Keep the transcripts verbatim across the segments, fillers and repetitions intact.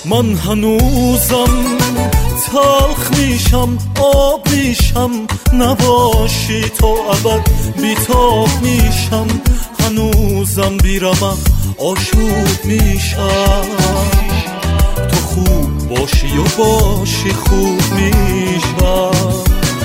من هنوزم تلخ میشم، آب میشم، نباشی تو ابد بیتاب میشم. هنوزم بیرمق آشوب میشم، تو خوب باشی و باشی خوب میشم.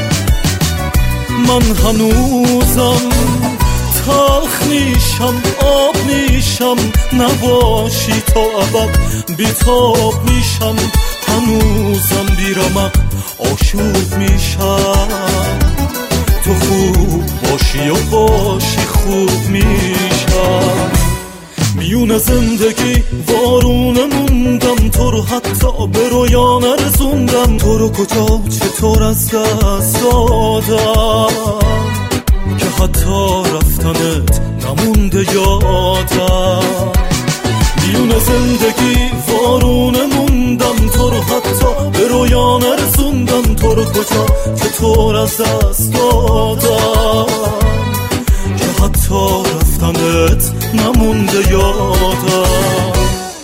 من هنوزم تلخ میشم، آب میشم، نباشی تو ابد بیتاب میشم. هنوزم بیرمق آشوب میشم، تو خوب باشی و باشی خوب میشم. میون زندگی وارونه موندم، تو رو حتی به رویا نرسوندم. تو رو کجا چطور از دست دادم که حتی رفتنت نمونده یادم. میون زندگی وارونه موندم، تو رو حتی به رویا نرسوندم. تو رو کجا چطور از دست دادم که حتی رفتنت نمونده یادم.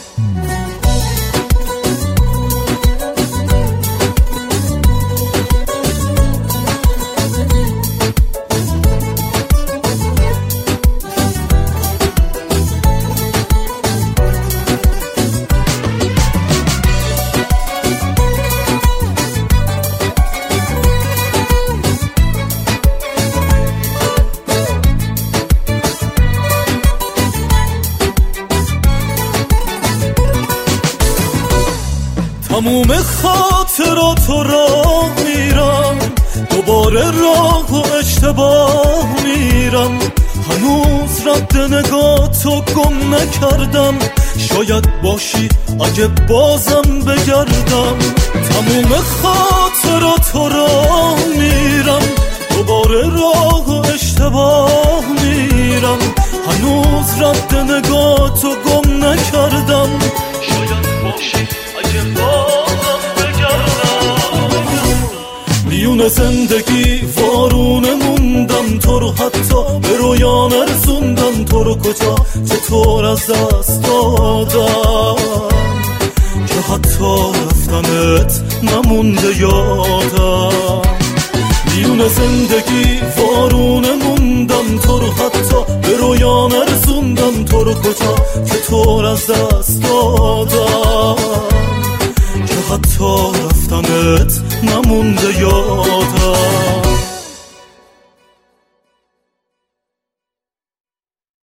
تموم خاطرات راه میرم، دوباره راه و اشتباه میرم. هنوز رد نگاهتو گم نکردم، شاید باشی اگه بازم بگردم. تموم خاطرات راه میرم، دوباره راه و اشتباه میرم. هنوز رد نگاهتو گم نکردم، شاید باشی اگه بازم بگردم. میون زندگی وارونه موندم، تو رو حتی به رویا نرسوندم. تو رو کجا چطور از دست دادم که حتی رفتنت نمونده یادم. میون زندگی وارونه موندم، تو رو حتی به رویا نرسوندم. تو رو کجا چطور از دست